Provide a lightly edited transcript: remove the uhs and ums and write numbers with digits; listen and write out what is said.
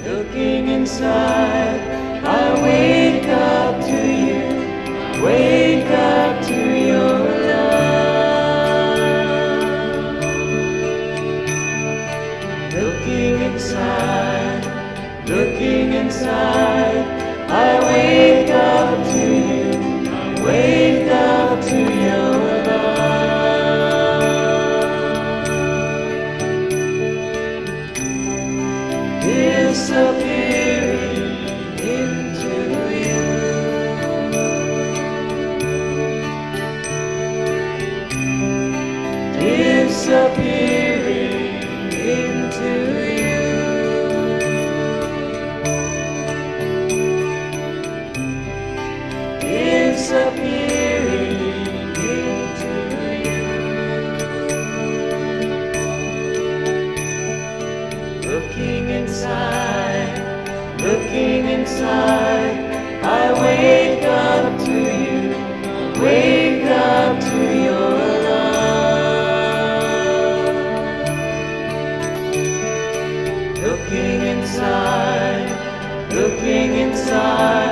Looking inside, I wake up to you, wake up to your love. Looking inside, I wake up to you, wake up to your love. Disappearing into you. Disappearing into you. Disappearing into you. Looking inside, I wake up to you, wake up to your love. Looking inside,